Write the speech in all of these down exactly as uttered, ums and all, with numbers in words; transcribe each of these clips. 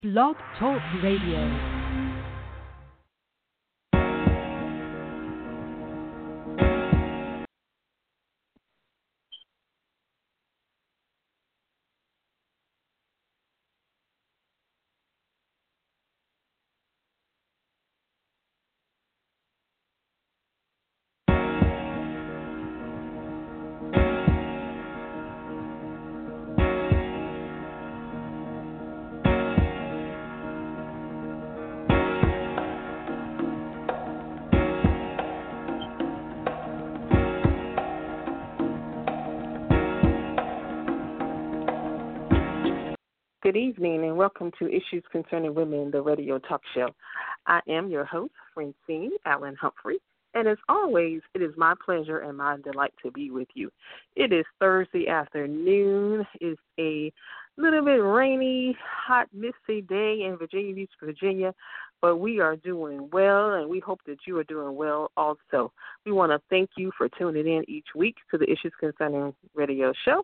Blog Talk Radio. Good evening and welcome to Issues Concerning Women, the radio talk show. I am your host, Francine Allen Humphrey, and as always, it is my pleasure and my delight to be with you. It is Thursday afternoon. It's a little bit rainy, hot, misty day in Virginia Beach, Virginia, but we are doing well, and we hope that you are doing well also. We want to thank you for tuning in each week to the Issues Concerning radio show,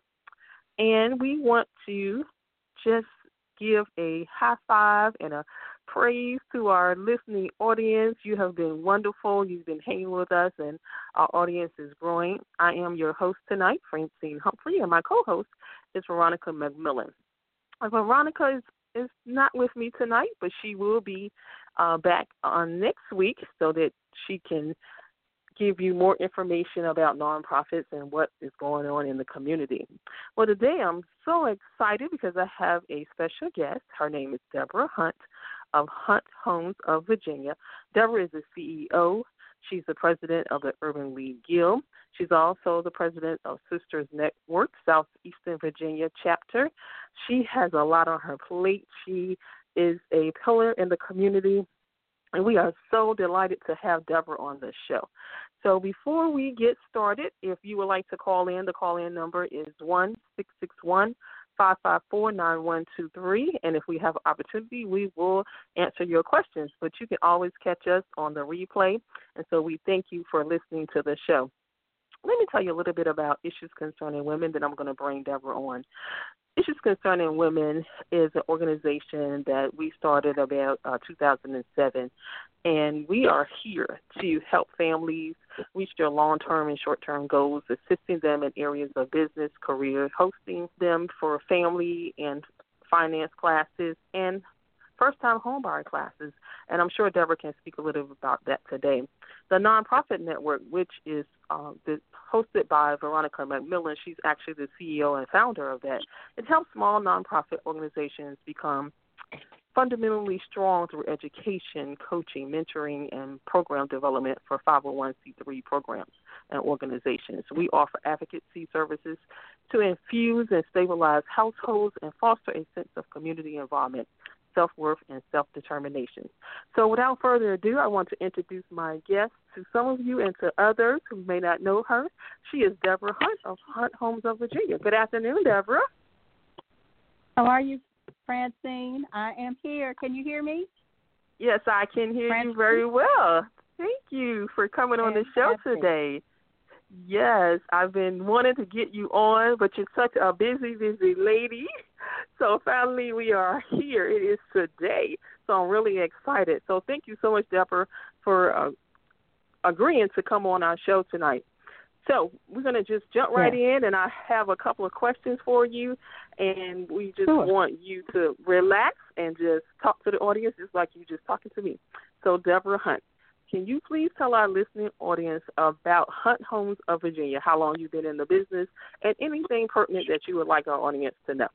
and we want to just give a high five and a praise to our listening audience. You have been wonderful. You've been hanging with us, and our audience is growing. I am your host tonight, Francine Humphrey, and my co-host is Veronica McMillan. Uh, Veronica is, is not with me tonight, but she will be uh, back on next week so that she can give you more information about nonprofits and what is going on in the community. Well, today I'm so excited because I have a special guest. Her name is Deborah Hunt of Hunt Homes of Virginia. Deborah is the C E O. She's the president of the Urban League Guild. She's also the president of Sisters Network, Southeastern Virginia chapter. She has a lot on her plate. She is a pillar in the community, and we are so delighted to have Deborah on the show. So before we get started, if you would like to call in, the call-in number is one six six one, five five four, nine one two three. And if we have opportunity, we will answer your questions. But you can always catch us on the replay. And so we thank you for listening to the show. Let me tell you a little bit about Issues Concerning Women, then I'm going to bring Deborah on. Issues Concerning Women is an organization that we started about uh, two thousand seven, and we are here to help families reach their long-term and short-term goals, assisting them in areas of business, career, hosting them for family and finance classes, and first-time homebuyer classes, and I'm sure Deborah can speak a little bit about that today. The Nonprofit Network, which is uh, the, hosted by Veronica McMillan, she's actually the C E O and founder of that. It helps small nonprofit organizations become fundamentally strong through education, coaching, mentoring, and program development for five oh one c three programs and organizations. We offer advocacy services to infuse and stabilize households and foster a sense of community involvement, self-worth, and self-determination. So without further ado, I want to introduce my guest to some of you and to others who may not know her. She is Deborah Hunt of Hunt Homes of Virginia. Good afternoon, Deborah. How are you, Francine? I am here. Can you hear me? Yes, I can hear Francine? you very well. Thank you for coming on the show today. Yes, I've been wanting to get you on, but you're such a busy, busy lady. So finally we are here. It is today. So I'm really excited. So thank you so much, Deborah, for uh, agreeing to come on our show tonight. So we're going to just jump right yeah. in, and I have a couple of questions for you, and we just sure. want you to relax and just talk to the audience just like you just talking to me. So Deborah Hunt, can you please tell our listening audience about Hunt Homes of Virginia, how long you've been in the business, and anything pertinent that you would like our audience to know?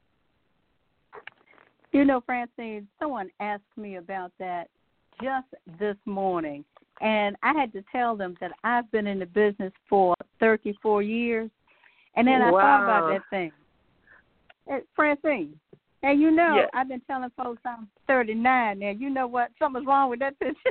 You know, Francine, someone asked me about that just this morning, and I had to tell them that I've been in the business for thirty-four years, and then I wow. thought about that thing. Hey, Francine, and you know, yes. I've been telling folks I'm thirty-nine now. You know what? Something's wrong with that picture.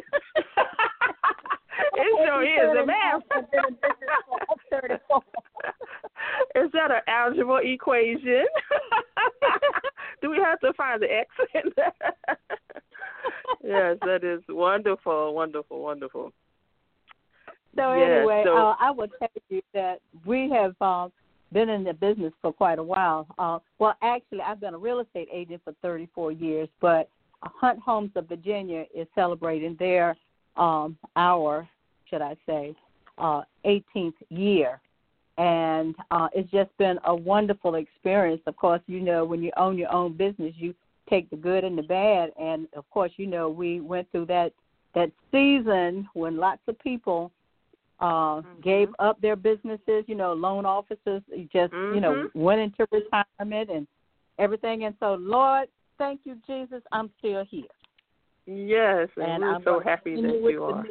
It sure is. A math. thirty-four. Is that an algebra equation? Do we have to find the X in that? Yes, that is wonderful, wonderful, wonderful. So yes, anyway, so, uh, I will tell you that we have uh, been in the business for quite a while. Uh, well, actually, I've been a real estate agent for thirty-four years, but Hunt Homes of Virginia is celebrating their um, our, should I say, uh, eighteenth year. And uh, it's just been a wonderful experience. Of course, you know, when you own your own business, you take the good and the bad. And, of course, you know, we went through that, that season when lots of people uh, mm-hmm. gave up their businesses, you know, loan officers just, mm-hmm. you know, went into retirement and everything. And so, Lord, thank you, Jesus, I'm still here. Yes, and, and we're I'm so happy that you are.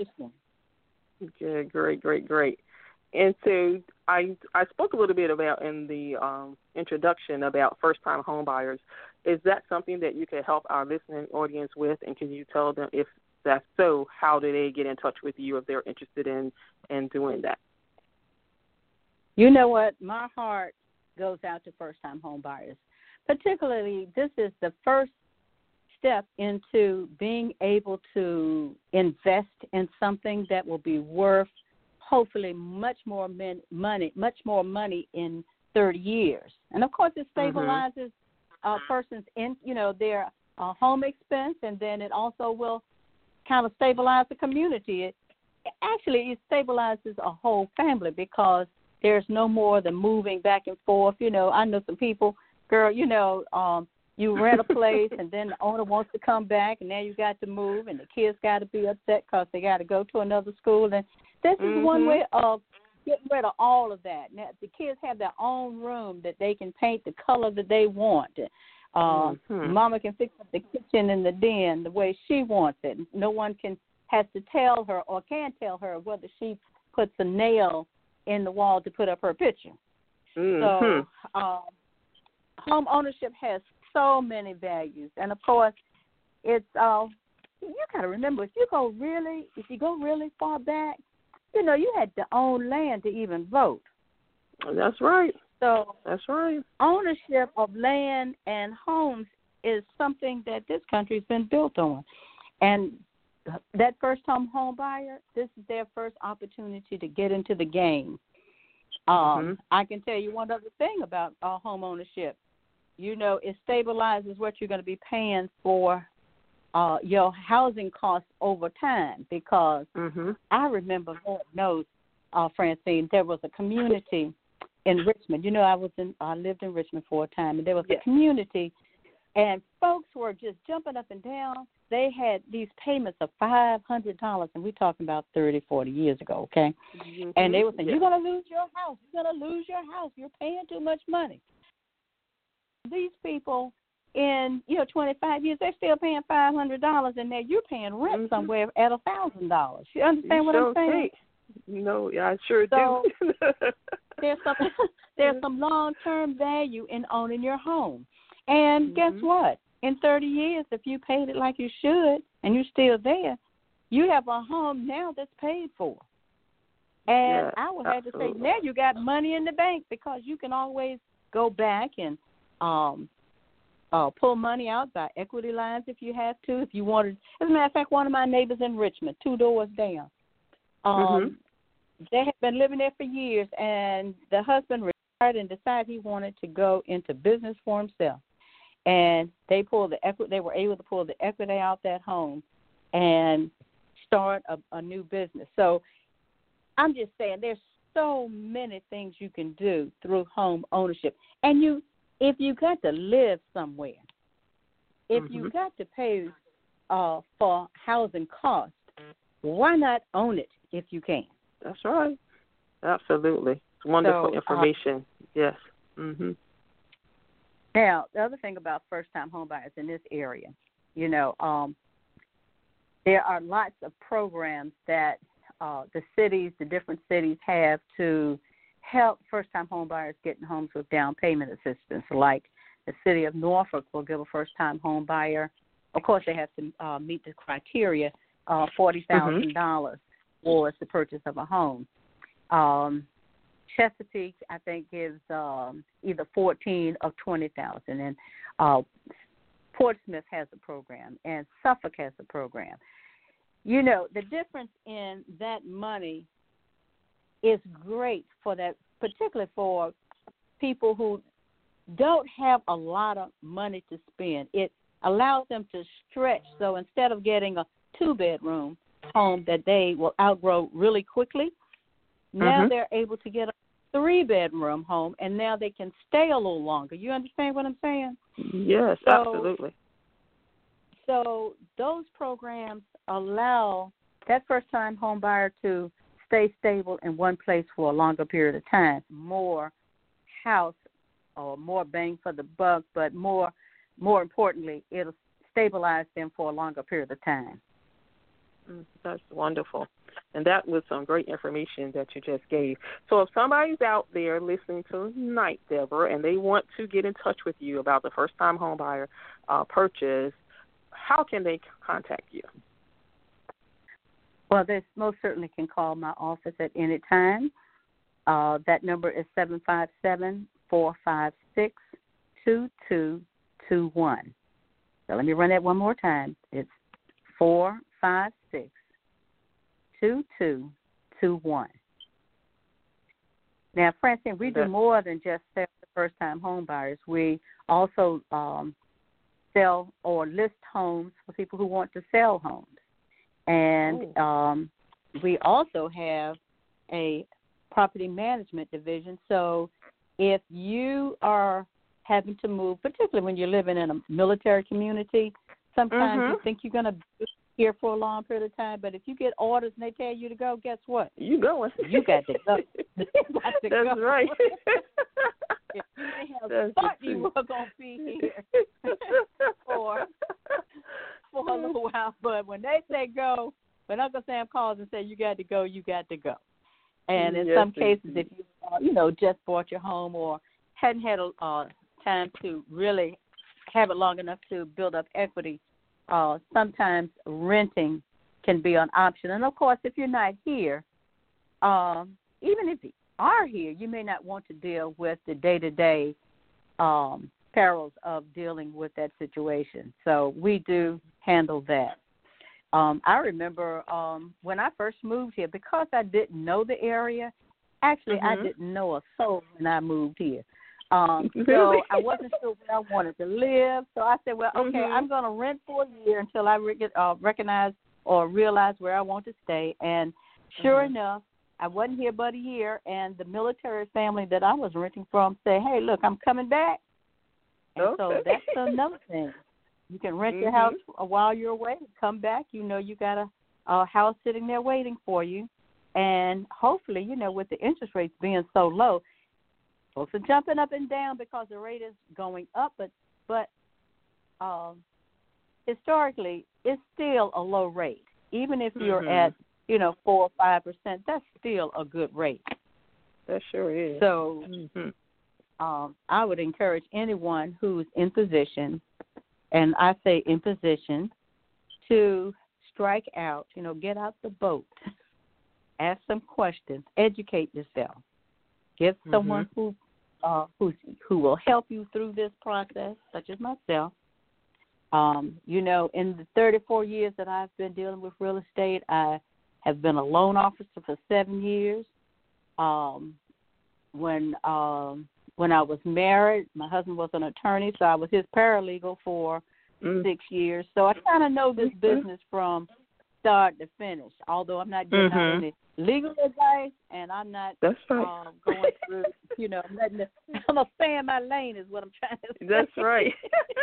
Okay, great, great, great. And so I I spoke a little bit about in the um, introduction about first-time home buyers. Is that something that you can help our listening audience with? And can you tell them, if that's so, how do they get in touch with you if they're interested in, in doing that? You know what? My heart goes out to first-time home buyers. Particularly, this is the first step into being able to invest in something that will be worth hopefully much more men, money, much more money in thirty years. And of course, it stabilizes mm-hmm. a person's in, you know, their uh, home expense, and then it also will kind of stabilize the community. It actually it stabilizes a whole family because there's no more than moving back and forth. You know, I know some people, girl, you know, um, you rent a place and then the owner wants to come back, and now you got to move, and the kids got to be upset because they got to go to another school. And this is mm-hmm. one way of getting rid of all of that. Now, the kids have their own room that they can paint the color that they want. Uh, mm-hmm. Mama can fix up the kitchen and the den the way she wants it. No one can has to tell her or can tell her whether she puts a nail in the wall to put up her picture. Mm-hmm. So um, home ownership has so many values. And, of course, it's uh, you got to remember, if you go really, if you go really far back, you know, you had to own land to even vote. That's right. So that's right. Ownership of land and homes is something that this country's been built on. And that first-time home buyer, this is their first opportunity to get into the game. Um, mm-hmm. I can tell you one other thing about uh, home ownership. You know, it stabilizes what you're going to be paying for uh, your housing costs over time because mm-hmm. I remember, Lord knows, uh, Francine, there was a community in Richmond. You know, I was in, I lived in Richmond for a time, and there was yes. a community, and folks were just jumping up and down. They had these payments of five hundred dollars, and we're talking about thirty, forty years ago, okay? Mm-hmm. And they were saying, yes. you're going to lose your house. You're going to lose your house. You're paying too much money. These people in, you know, twenty-five years, they're still paying five hundred dollars, and now you're paying rent mm-hmm. somewhere at one thousand dollars. You understand you what sure I'm saying? No, yeah, I sure so do. there's some there's some long-term value in owning your home. And mm-hmm. guess what? In thirty years, if you paid it like you should and you're still there, you have a home now that's paid for. And yes, I would have absolutely. to say, now you got money in the bank because you can always go back and um, uh, pull money out by equity lines if you have to. If you wanted, as a matter of fact, one of my neighbors in Richmond, two doors down, um, mm-hmm. they had been living there for years, and the husband retired and decided he wanted to go into business for himself. And they pulled the equity. They were able to pull the equity out that home and start a, a new business. So I'm just saying, there's so many things you can do through home ownership. And you, if you got to live somewhere, if mm-hmm. you got to pay uh, for housing costs, why not own it if you can? That's right. Absolutely. It's wonderful so, information. Uh, yes. Mm-hmm. Now, the other thing about first-time homebuyers in this area, you know, um, there are lots of programs that uh, the cities, the different cities have to help first-time homebuyers get in homes with down payment assistance. Like the city of Norfolk will give a first-time homebuyer, of course they have to uh, meet the criteria, uh, forty thousand dollars mm-hmm. towards the purchase of a home. Um, Chesapeake, I think, gives um, either fourteen or twenty thousand, and uh, Portsmouth has a program, and Suffolk has a program. You know, the difference in that money is great for that, particularly for people who don't have a lot of money to spend. It allows them to stretch. So instead of getting a two-bedroom home that they will outgrow really quickly, now mm-hmm. they're able to get a three-bedroom home, and now they can stay a little longer. You understand what I'm saying? Yes, so, absolutely. So those programs allow that first-time home buyer to stay stable in one place for a longer period of time, more house or more bang for the buck, but more, more importantly, it'll stabilize them for a longer period of time. That's wonderful. And that was some great information that you just gave. So if somebody's out there listening to tonight, Deborah, and they want to get in touch with you about the first-time home buyer uh, purchase, how can they contact you? Well, they most certainly can call my office at any time. Uh, that number is seven five seven, four five six, two two two one. So let me run that one more time. It's four five six, two two two one. Now, Francine, we do more than just sell to first-time home buyers. We also um, sell or list homes for people who want to sell homes. And um, we also have a property management division. So if you are having to move, particularly when you're living in a military community, sometimes mm-hmm. you think you're going to be here for a long period of time, but if you get orders and they tell you to go, guess what? You going. You got to go. You got to That's go. right. You may have That's thought you were going to be here for, for a little while, but when they say go, when Uncle Sam calls and says you got to go, you got to go. And in yes, some cases, indeed. if you, uh, you know, just bought your home or hadn't had a uh, time to really have it long enough to build up equity, uh, sometimes renting can be an option. And, of course, if you're not here, um, even if you are here, you may not want to deal with the day-to-day um, perils of dealing with that situation. So we do handle that. Um, I remember um, when I first moved here, because I didn't know the area, actually mm-hmm. I didn't know a soul when I moved here. Um, really? So I wasn't sure where I wanted to live. So I said, well, okay, mm-hmm. I'm going to rent for a year until I re- uh, recognize or realize where I want to stay. And sure mm-hmm. enough, I wasn't here but a year, and the military family that I was renting from said, hey, look, I'm coming back. And okay. so that's another thing. You can rent mm-hmm. your house while you're away. Come back, you know you got a, a house sitting there waiting for you. And hopefully, you know, with the interest rates being so low, folks are jumping up and down because the rate is going up. But, but um, historically, it's still a low rate. Even if you're mm-hmm. at, you know, four or five percent, that's still a good rate. That sure is. So mm-hmm. um, I would encourage anyone who's in position, and I say in position, to strike out, you know, get out the boat, ask some questions, educate yourself, get mm-hmm. someone who uh, who who will help you through this process, such as myself. Um, you know, in the thirty-four years that I've been dealing with real estate, I have been a loan officer for seven years. Um, when um, when I was married, my husband was an attorney, so I was his paralegal for mm. six years. So I kind of know this mm-hmm. business from start to finish, although I'm not giving mm-hmm. out any legal advice, and I'm not That's right. um, going through, you know, I'm, letting the, I'm a stay in my lane is what I'm trying to say. That's right.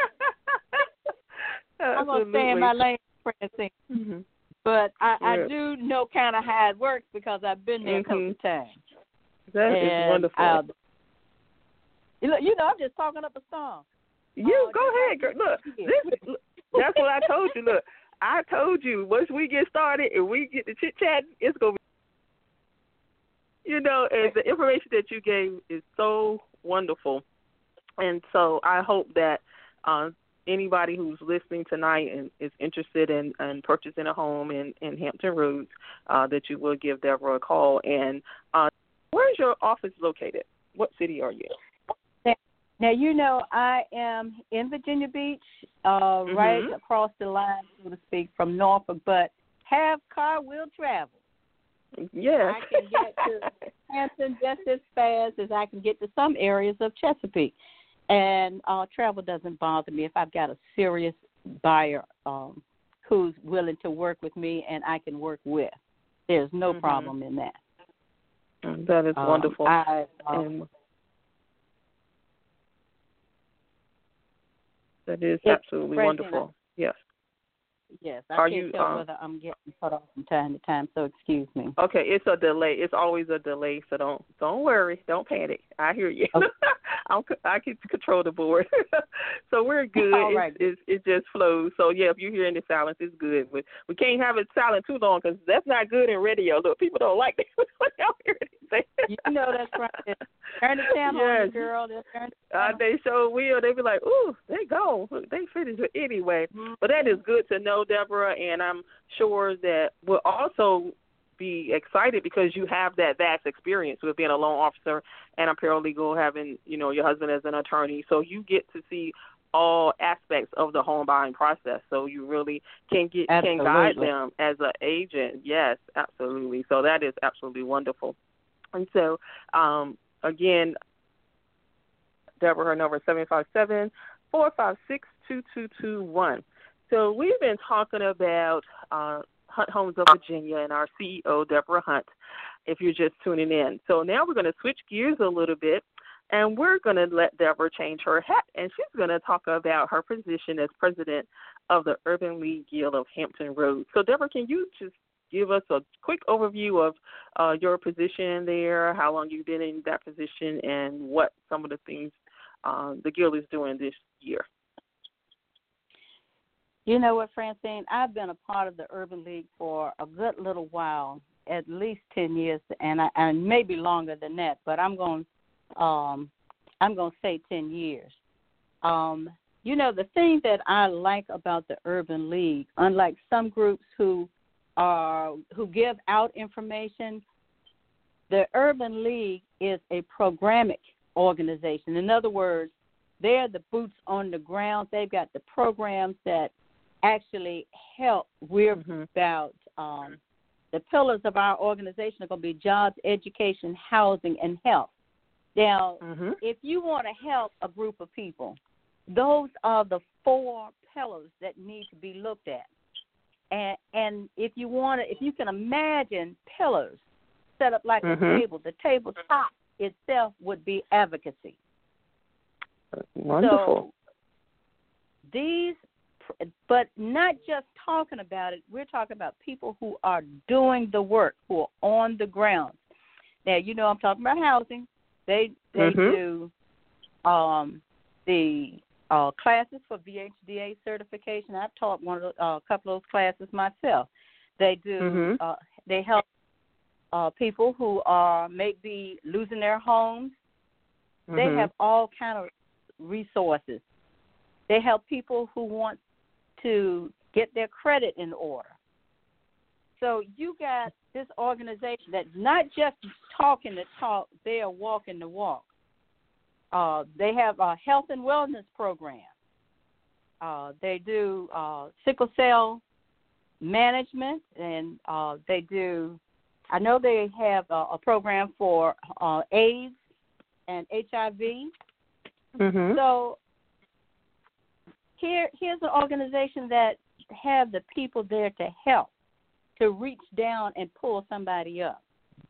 I'm going to stay in my lane, Francine. Mm-hmm. But I, yeah. I do know kind of how it works because I've been there mm-hmm. a couple of times. That and, is wonderful. Uh, you know, I'm just talking up a song. You uh, go ahead, girl. Look, this, look, that's what I told you. Look, I told you once we get started and we get the chit chat, it's gonna be, you know, and the information that you gave is so wonderful, and so I hope that uh, anybody who's listening tonight and is interested in, in purchasing a home in, in Hampton Roads, uh, that you will give Deborah a call. And uh, where is your office located? What city are you in? Now, you know, I am in Virginia Beach, uh, mm-hmm. right across the line, so to speak, from Norfolk, but have car will travel. Yes. I can get to Hampton just as fast as I can get to some areas of Chesapeake. And uh, travel doesn't bother me if I've got a serious buyer um, who's willing to work with me and I can work with. There's no mm-hmm. problem in that. That is um, wonderful. I, um, and that is absolutely wonderful. Yes. Yes, I Are can't you, tell um, whether I'm getting cut off from time to time, so excuse me. Okay, it's a delay. It's always a delay, so don't don't worry, don't panic. I hear you. Okay. I'm, I can control the board, so we're good. All right. It's, it's, it just flows. So yeah, if you hear any silence, it's good. But we can't have it silent too long because that's not good in radio. Look, people don't like that when they don't hear anything. You know that's right. Turn the channel yes. on you, girl. Just turn the Uh, they sure will. They be like, ooh, they go. They finished it anyway. Mm-hmm. But that is good to know, Deborah, and I'm sure that we'll also be excited because you have that vast experience with being a loan officer and a paralegal, having, you know, your husband as an attorney. So you get to see all aspects of the home buying process. So you really can get absolutely. can guide them as an agent. Yes, absolutely. So that is absolutely wonderful. And so, um, again, Deborah, her number is seven five seven, four five six, two two two one. So we've been talking about uh, Hunt Homes of Virginia and our C E O, Deborah Hunt, if you're just tuning in. So now we're going to switch gears a little bit, and we're going to let Deborah change her hat, and she's going to talk about her position as president of the Urban League Guild of Hampton Roads. So, Deborah, can you just give us a quick overview of uh, your position there, how long you've been in that position, and what some of the things uh, the Guild is doing this year? You know what, Francine? I've been a part of the Urban League for a good little while, at least ten years, and I, and maybe longer than that. But I'm going, um, I'm going to say ten years. Um, you know, the thing that I like about the Urban League, unlike some groups who are who give out information, the Urban League is a programmatic organization. In other words, they're the boots on the ground. They've got the programs that actually help. We're mm-hmm. about um, the pillars of our organization are going to be jobs, education, housing, and health. Now, mm-hmm. if you want to help a group of people, those are the four pillars that need to be looked at. And, and if you want to, if you can imagine pillars set up like mm-hmm. a table, the tabletop itself would be advocacy. Wonderful. So these, but not just talking about it, we're talking about people who are doing the work, who are on the ground. Now, you know I'm talking about housing. They they mm-hmm. do um, the uh, classes for V H D A certification. I've taught one of the, uh, a couple of those classes myself. They do. Mm-hmm. Uh, they help uh, people who are maybe losing their homes. Mm-hmm. They have all kind of resources. They help people who want to get their credit in order. So you got this organization that's not just talking the talk, they are walking the walk. Uh, they have a health and wellness program. Uh, they do uh, sickle cell management, and uh, they do, I know they have a, a program for uh, AIDS and H I V. Mm-hmm. So here, here's an organization that have the people there to help, to reach down and pull somebody up.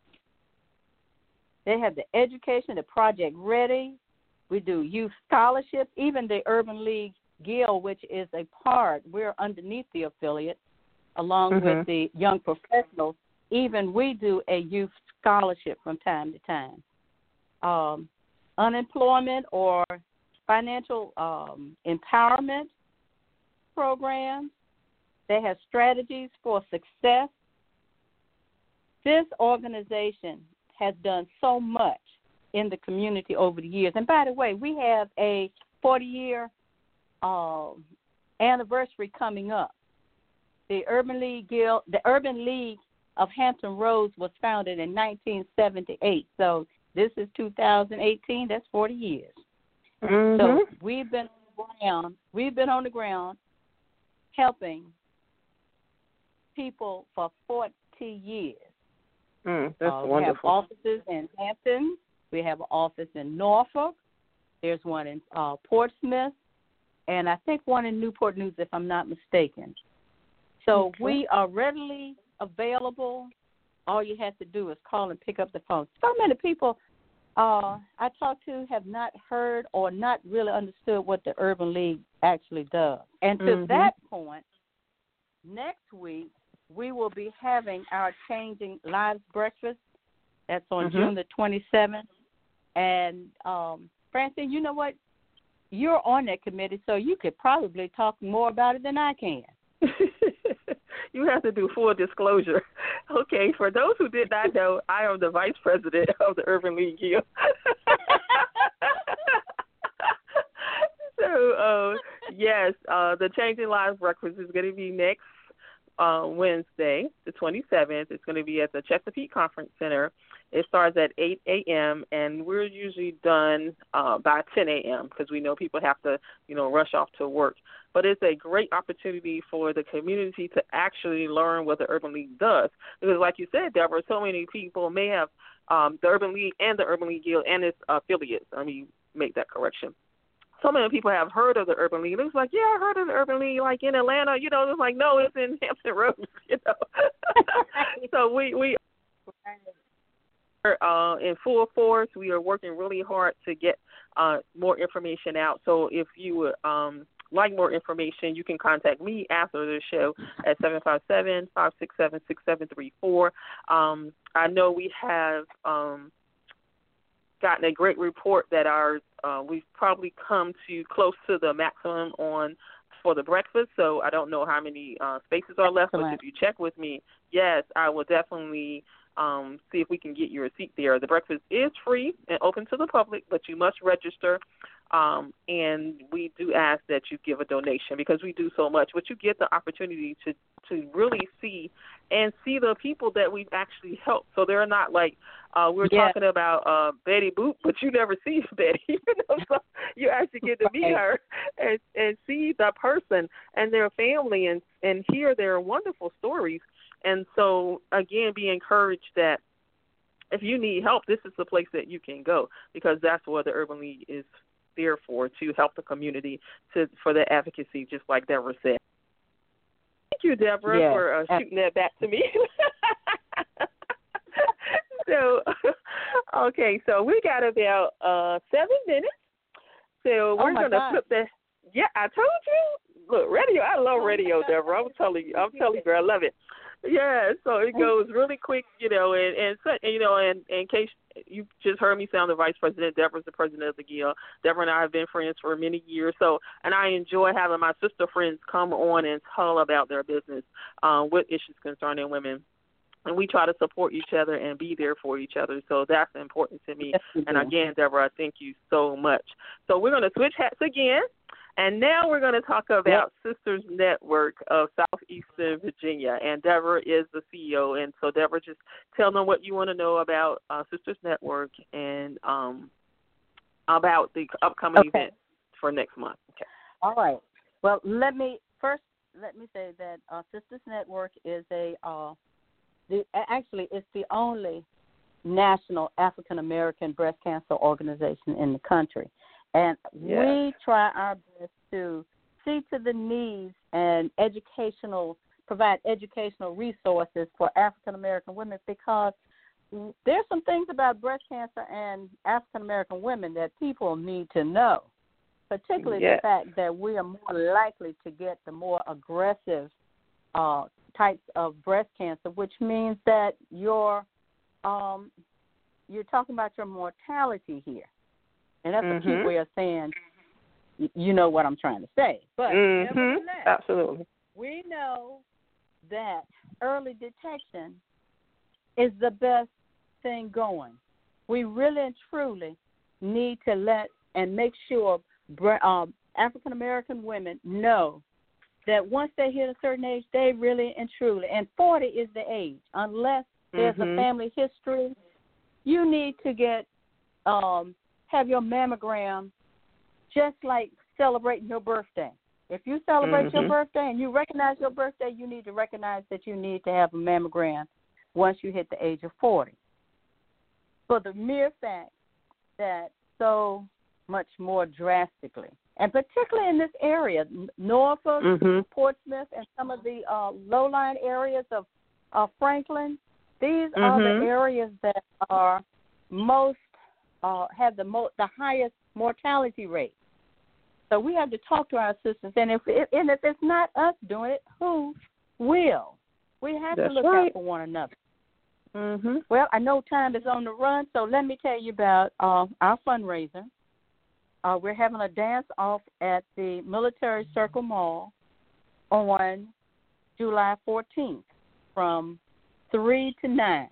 They have the education, the Project Ready. We do youth scholarships. Even the Urban League Guild, which is a part, we're underneath the affiliate, along mm-hmm. with the young professionals. Even we do a youth scholarship from time to time. Um, unemployment or financial um, empowerment programs. They have strategies for success. This organization has done so much in the community over the years. And by the way, we have a forty-year uh, anniversary coming up. The Urban League Guild, the Urban League of Hampton Roads was founded in nineteen seventy-eight. So this is two thousand eighteen. That's forty years. Mm-hmm. So we've been on the ground. We've been on the ground helping people for forty years. Mm, that's uh, wonderful. We have offices in Hampton. We have an office in Norfolk. There's one in uh, Portsmouth. and I think one in Newport News, if I'm not mistaken. So okay. we are readily available. All you have to do is call and pick up the phone. So many people uh, I talked to have not heard or not really understood what the Urban League actually does. And to mm-hmm. that point, next week we will be having our Changing Lives Breakfast. That's on mm-hmm. June the twenty-seventh. And, um, Francine, you know what? You're on that committee, so you could probably talk more about it than I can. You have to do full disclosure. Okay, for those who did not know, I am the vice president of the Urban League Guild. so, uh, yes, uh, the Changing Lives Breakfast is going to be next uh, Wednesday, the twenty-seventh. It's going to be at the Chesapeake Conference Center. It starts at eight a.m., and we're usually done uh, by ten a.m. because we know people have to, you know, rush off to work. But it's a great opportunity for the community to actually learn what the Urban League does. Because like you said, Deborah, so many people may have um, the Urban League and the Urban League Guild and its affiliates. Let me make that correction. So many people have heard of the Urban League. It's like, yeah, I heard of the Urban League, like in Atlanta. You know, it's like, no, it's in Hampton Roads, you know. So we, we are uh, in full force. We are working really hard to get uh, more information out. So if you would um, like more information, you can contact me after the show at seven five seven, five six seven, six seven three four. Um, I know we have um, gotten a great report that our uh, we've probably come to close to the maximum on for the breakfast, so I don't know how many uh, spaces are left, Excellent. But if you check with me, yes, I will definitely um, see if we can get you a seat there. The breakfast is free and open to the public, but you must register. Um, and we do ask that you give a donation because we do so much. But you get the opportunity to, to really see and see the people that we've actually helped. So they're not like uh, we're yeah. talking about uh, Betty Boop, but you never see Betty. You know, so you actually get to meet her and, and see the person and their family and, and hear their wonderful stories. And so, again, be encouraged that if you need help, this is the place that you can go because that's what the Urban League is there for, to help the community, to for the advocacy, just like Deborah said. Thank you, Deborah, yes. for uh, shooting that back to me. so, okay, so we got about uh, seven minutes. So we're oh going to flip that. Yeah, I told you. Look, radio, I love radio, Deborah. I'm telling you. I'm telling you, girl, I love it. Yeah, so it goes really quick, you know, and, and, and you know, and, and in case you just heard me sound the vice president, Deborah's the president of the Guild. Deborah and I have been friends for many years, so, and I enjoy having my sister friends come on and tell about their business uh, with issues concerning women. And we try to support each other and be there for each other, so that's important to me. Yes, and again, Deborah, thank you so much. So we're going to switch hats again. And now we're going to talk about yep. Sisters Network of Southeastern Virginia. And Deborah is the C E O. And so, Deborah, just tell them what you want to know about uh, Sisters Network and um, about the upcoming okay. event for next month. Okay. All right. Well, let me first let me say that uh, Sisters Network is a uh, the, actually it's the only national African American breast cancer organization in the country. And yes. we try our best to see to the needs and educational, provide educational resources for African-American women because there's some things about breast cancer and African-American women that people need to know, particularly yes. the fact that we are more likely to get the more aggressive uh, types of breast cancer, which means that your um, you're talking about your mortality here. And that's mm-hmm. a cute way of saying, you know what I'm trying to say. But mm-hmm. nevertheless, absolutely, we know that early detection is the best thing going. We really and truly need to let and make sure um, African-American women know that once they hit a certain age, they really and truly, and forty is the age, unless there's mm-hmm. a family history, you need to get um, – have your mammogram just like celebrating your birthday. If you celebrate mm-hmm. your birthday and you recognize your birthday, you need to recognize that you need to have a mammogram once you hit the age of forty. For the mere fact that so much more drastically and particularly in this area, Norfolk, mm-hmm. Portsmouth, and some of the uh, low-lying areas of uh, Franklin, these mm-hmm. are the areas that are most uh, have the mo- the highest mortality rate. So we have to talk to our sisters, and if it, and if it's not us doing it, who will? We have That's to look right. out for one another. Mm-hmm. Well, I know time is on the run, so let me tell you about uh, our fundraiser. Uh, we're having a dance-off at the Military Circle Mall on July fourteenth from three to nine.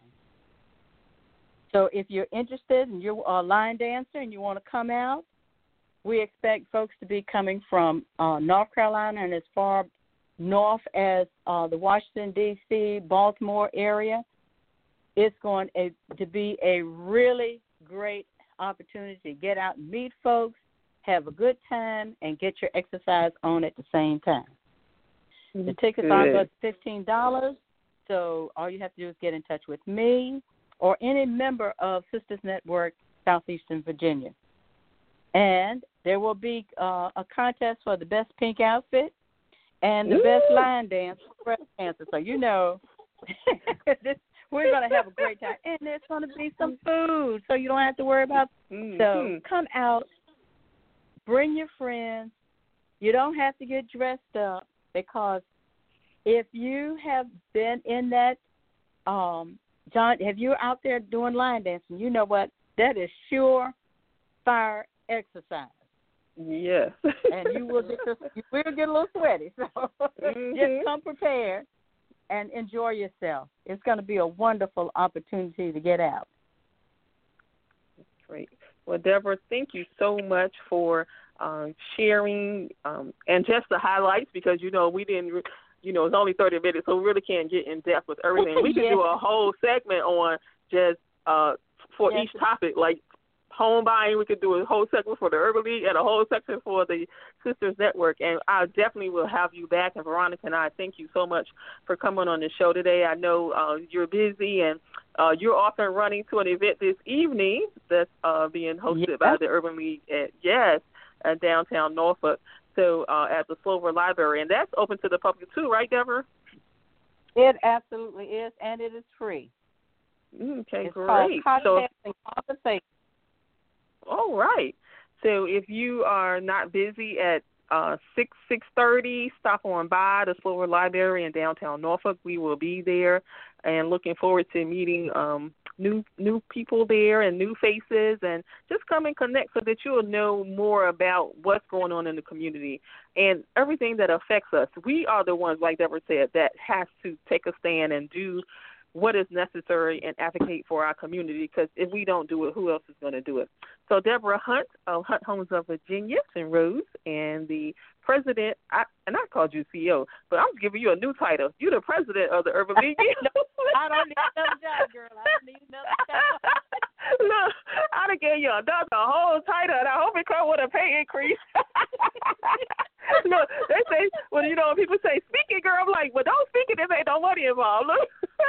So if you're interested and you're a line dancer and you want to come out, we expect folks to be coming from uh, North Carolina and as far north as uh, the Washington, D C, Baltimore area. It's going a, to be a really great opportunity to get out and meet folks, have a good time, and get your exercise on at the same time. The tickets Good. are about fifteen dollars, so all you have to do is get in touch with me or any member of Sisters Network Southeastern Virginia. And there will be uh, a contest for the best pink outfit and the Ooh. best line dance for breast cancer. So you know this, we're going to have a great time. And there's going to be some food, so you don't have to worry about mm-hmm. So come out, bring your friends. You don't have to get dressed up, because if you have been in that, um, John, if you're out there doing line dancing, you know what? That is sure fire exercise. Yes. And you will get this, you will get a little sweaty. So mm-hmm. just come prepared and enjoy yourself. It's going to be a wonderful opportunity to get out. Great. Well, Deborah, thank you so much for um, sharing um, and just the highlights, because, you know, we didn't, you know, it's only thirty minutes, so we really can't get in depth with everything. We could yes. do a whole segment on just uh, for yes. each topic, like home buying. We could do a whole segment for the Urban League and a whole section for the Sisters Network. And I definitely will have you back. And Veronica and I, thank you so much for coming on the show today. I know uh, you're busy, and uh, you're off and running to an event this evening that's uh, being hosted yes. by the Urban League at, yes, at downtown Norfolk. So uh, at the Slover Library. And that's open to the public too, right, Deborah? It absolutely is, and it is free. Okay, it's great. Called so, Conversation. All right. So if you are not busy at uh, six, six thirty, stop on by the Slover Library in downtown Norfolk. We will be there, and looking forward to meeting um, new new people there and new faces, and just come and connect so that you'll know more about what's going on in the community and everything that affects us. We are the ones, like Deborah said, that has to take a stand and do what is necessary and advocate for our community, because if we don't do it, who else is going to do it? So Deborah Hunt of Hunt Homes of Virginia and Rose, and the president, I, and I called you C E O, but I'm giving you a new title. You're the president of the Urban League. I don't need another job, girl. I don't need another job. Look, I done gave you another whole title, and I hope it comes with a pay increase. Look, they say, well, you know, when people say, speaking, girl, I'm like, well, don't speak it if ain't no money involved. Look.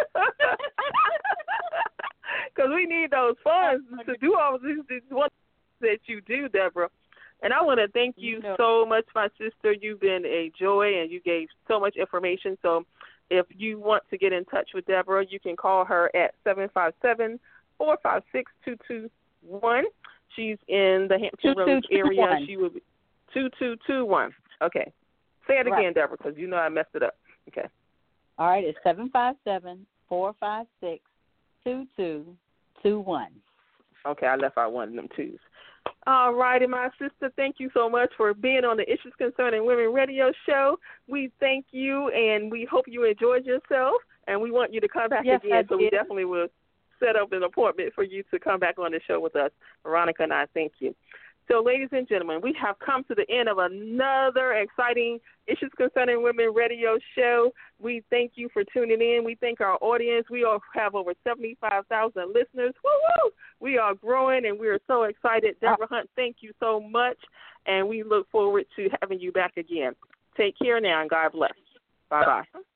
Because we need those funds to do all this, this what that you do, Deborah. And I want to thank you, you know. so much, my sister. You've been a joy, and you gave so much information. So if you want to get in touch with Deborah, you can call her at seven five seven, four five six, two two one. She's in the Hampton Roads area. She will be two two two one. Okay. Say it right. again, Deborah, because you know I messed it up. Okay. All right. It's seven five seven, four five six, two two two one. Okay. I left out one of them twos. All righty, my sister, thank you so much for being on the Issues Concerning Women radio show. We thank you, and we hope you enjoyed yourself, and we want you to come back yes, again, so we definitely will set up an appointment for you to come back on the show with us. Veronica and I thank you. So, ladies and gentlemen, we have come to the end of another exciting Issues Concerning Women radio show. We thank you for tuning in. We thank our audience. We all have over seventy-five thousand listeners. Woo-woo! We are growing, and we are so excited. Deborah Hunt, thank you so much, and we look forward to having you back again. Take care now, and God bless. Bye-bye.